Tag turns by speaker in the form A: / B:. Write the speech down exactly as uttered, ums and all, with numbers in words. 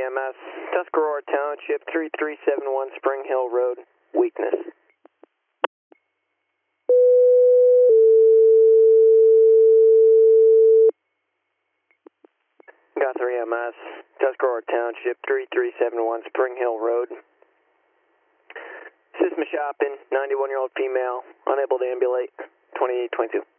A: M S, Tuscarora Township, three three seven one Spring Hill Road, weakness. Got three M S, Tuscarora Township, three three seven one Spring Hill Road. System shopping, ninety-one-year-old female, unable to ambulate, twenty-eight twenty-two.